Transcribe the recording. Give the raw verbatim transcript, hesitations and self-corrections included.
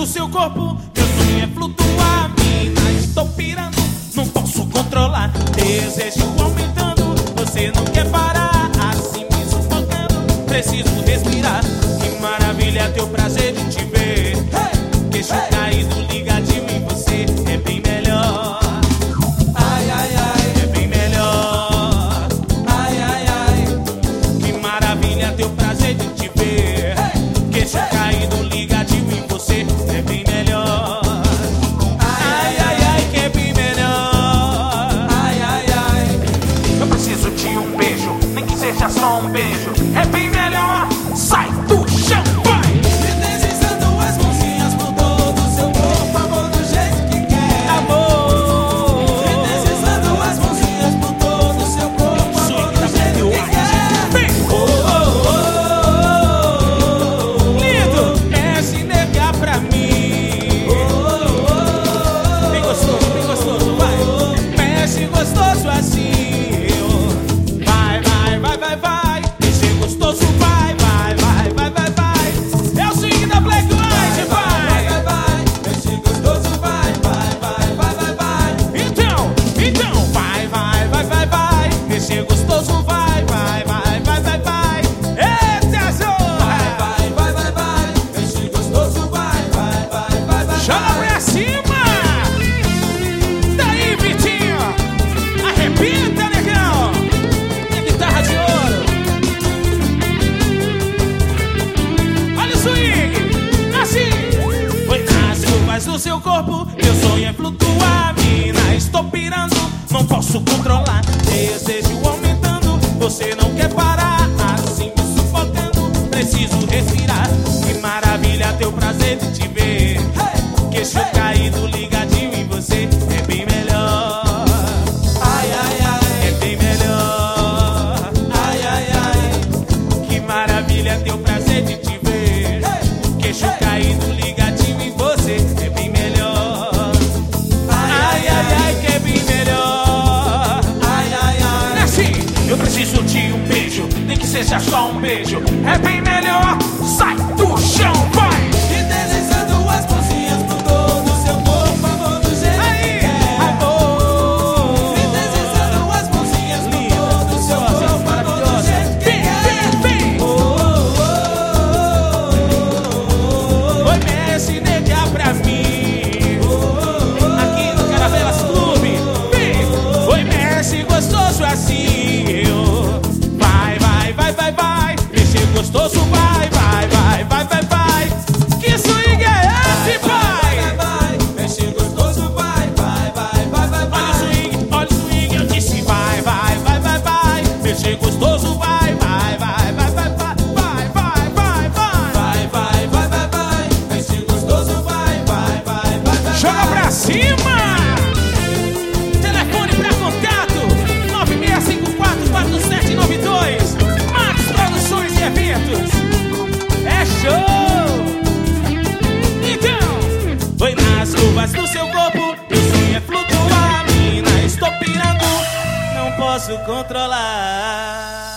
do seu corpo, meu sonho é flutuar. Mina, estou pirando, não posso controlar. Desejo aumentando, você não quer parar. Assim me sufocando, preciso respirar. Que maravilha teu prazer de te ver. Queixo caído, ligadinho em você, é bem melhor. Ai, ai, ai, é bem melhor. Ai, ai, ai, que maravilha teu prazer de te ver. Queixo caído, ligadinho em você, é bem melhor. Ai, ai, ai, que é bem melhor. Ai, ai, ai, eu preciso de um beijo, nem que seja só um beijo. É bem melhor, sai do chão, vai! Do seu corpo, meu sonho é flutuar. Mina, estou pirando, não posso controlar. Desejo aumentando, você não quer parar. Assim me sufocando, preciso respirar. Que maravilha teu prazer de te ver. Queixo caído, ligadinho em você, é bem melhor. Ai, ai, ai, é bem melhor. Ai, ai, ai, que maravilha teu prazer de te ver. Queixo caído, ligadinho em você, é bem melhor. Ai, ai, ai, que é bem melhor. Ai, ai, ai, assim, eu preciso de um beijo, nem que seja só um beijo. É bem melhor, sai do chão, vai! E deslizando as mãozinhas por todo o seu corpo, amor, do jeito Aí, que quer. amor. E deslizando as mãozinhas por todo o seu corpo, amor, do jeito que Vem, quer. vem, vem. Oh, oh, oh, oh, Oi, Messi, nega pra mim. Aqui no Caravelas Clube. Vem. Oi, Messi, gostoso assim. Eu. Vai, vai, vai, vai, vai. Esse gostoso vai, vai, vai, vai, vai, vai. Que swing é esse, pai? vai, vai, mexe gostoso, vai, vai, vai, vai, vai, Olha o vai. swing, olha o swing. Eu disse vai, vai, vai, vai, vai. Mexer gostoso vai, vai, vai, vai, vai, vai, vai, vai, vai, vai. Vai, vai, vai, vai, vai, mexe gostoso, vai, vai, vai, vai, vai. Joga pra cima! Telefone pra contato nove seis cinco quatro, quatro sete nove dois. Max Produções e Eventos. É show! Então, foi nas curvas do seu corpo, meu sonho é flutuar. Mina, estou pirando, não posso controlar.